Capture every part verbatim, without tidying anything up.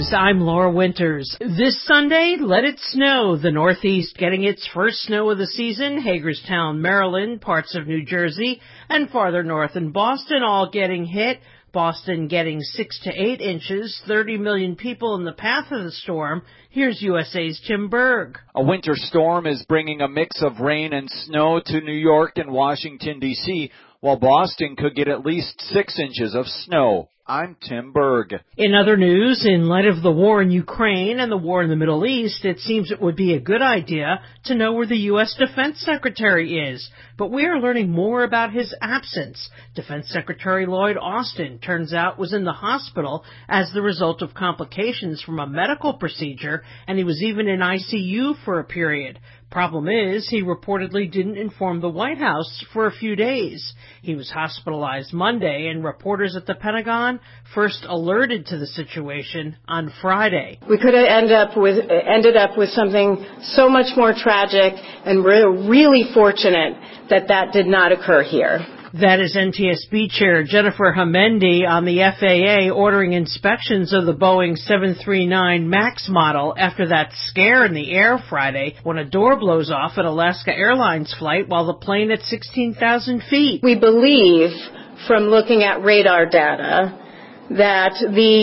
News, I'm Laura Winters. This Sunday, let it snow. The Northeast getting its first snow of the season. Hagerstown, Maryland, parts of New Jersey, and farther north in Boston all getting hit. Boston getting six to eight inches, thirty million people in the path of the storm. Here's U S A's Tim Berg. A winter storm is bringing a mix of rain and snow to New York and Washington, D C, while Boston could get at least six inches of snow. I'm Tim Berg. In other news, in light of the war in Ukraine and the war in the Middle East, it seems it would be a good idea to know where the U S Defense Secretary is. But we are learning more about his absence. Defense Secretary Lloyd Austin, turns out, was in the hospital as the result of complications from a medical procedure, and he was even in I C U for a period. Problem is, he reportedly didn't inform the White House for a few days. He was hospitalized Monday, and reporters at the Pentagon first alerted to the situation on Friday. We could have ended up with, ended up with something so much more tragic, and we're really fortunate that that did not occur here. That is N T S B Chair Jennifer Homendy on the F A A ordering inspections of the Boeing seven thirty-nine MAX model after that scare in the air Friday when a door blows off at Alaska Airlines flight while the plane at sixteen thousand feet. We believe, from looking at radar data, that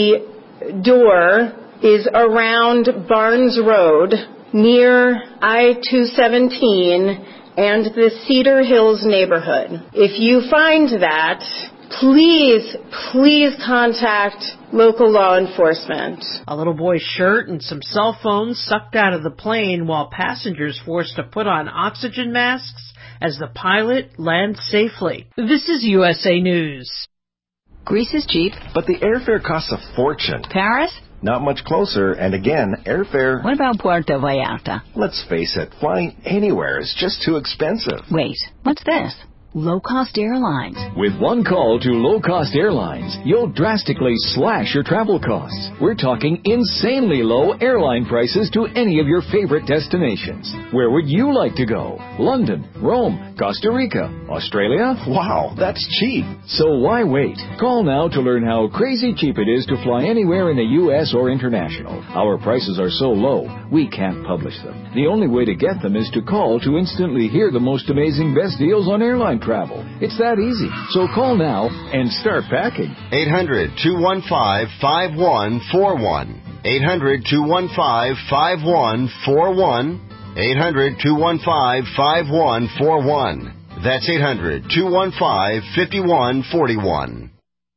the door is around Barnes Road near I two seventeen and the Cedar Hills neighborhood. If you find that, please, please contact local law enforcement. A little boy's shirt and some cell phones sucked out of the plane while passengers forced to put on oxygen masks as the pilot lands safely. This is U S A News. Greece is cheap. But the airfare costs a fortune. Paris? Not much closer, and again, airfare... What about Puerto Vallarta? Let's face it, flying anywhere is just too expensive. Wait, what's this? Low-cost airlines. With one call to low-cost airlines, you'll drastically slash your travel costs. We're talking insanely low airline prices to any of your favorite destinations. Where would you like to go? London, Rome, Costa Rica, Australia? Wow, that's cheap. So why wait? Call now to learn how crazy cheap it is to fly anywhere in the U S or international. Our prices are so low, we can't publish them. The only way to get them is to call to instantly hear the most amazing best deals on airline travel. It's that easy. So call now and start packing. eight hundred, two one five, five one four one. eight hundred, two one five, five one four one. eight hundred, two one five, five one four one. That's eight hundred, two one five, five one four one.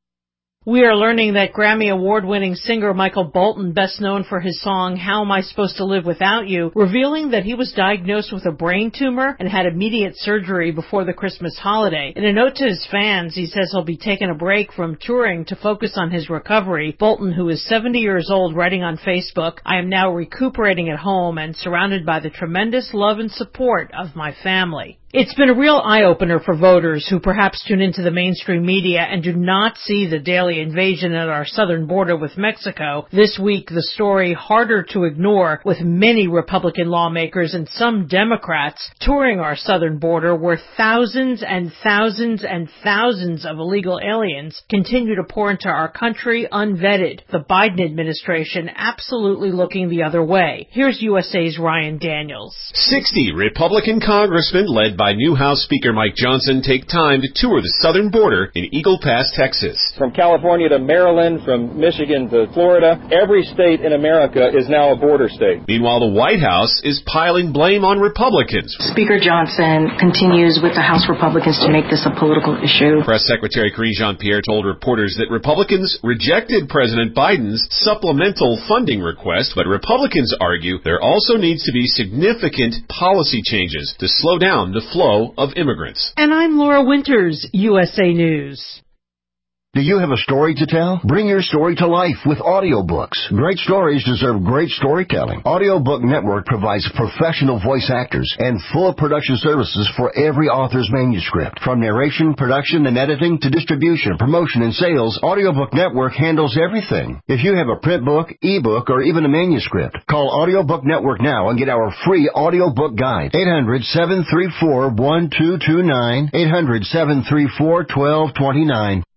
We are learning that Grammy Award-winning singer Michael Bolton, best known for his song How Am I Supposed to Live Without You, revealing that he was diagnosed with a brain tumor and had immediate surgery before the Christmas holiday. In a note to his fans, he says he'll be taking a break from touring to focus on his recovery. Bolton, who is seventy years old, writing on Facebook, "I am now recuperating at home and surrounded by the tremendous love and support of my family." It's been a real eye-opener for voters who perhaps tune into the mainstream media and do not see the daily invasion at our southern border with Mexico. This week, the story harder to ignore, with many Republican lawmakers and some Democrats touring our southern border where thousands and thousands and thousands of illegal aliens continue to pour into our country unvetted. The Biden administration absolutely looking the other way. Here's U S A's Ryan Daniels. sixty Republican congressmen led by new House Speaker Mike Johnson take time to tour the southern border in Eagle Pass, Texas. From California to Maryland, from Michigan to Florida, every state in America is now a border state. Meanwhile, the White House is piling blame on Republicans. Speaker Johnson continues with the House Republicans to make this a political issue. Press Secretary Karine Jean-Pierre told reporters that Republicans rejected President Biden's supplemental funding request, but Republicans argue there also needs to be significant policy changes to slow down the flow of immigrants. And I'm Laura Winters, U S A News. Do you have a story to tell? Bring your story to life with audiobooks. Great stories deserve great storytelling. Audiobook Network provides professional voice actors and full production services for every author's manuscript. From narration, production, and editing to distribution, promotion, and sales, Audiobook Network handles everything. If you have a print book, ebook, or even a manuscript, call Audiobook Network now and get our free audiobook guide. eight hundred, seven three four, one two two nine, eight hundred, seven three four, one two two nine.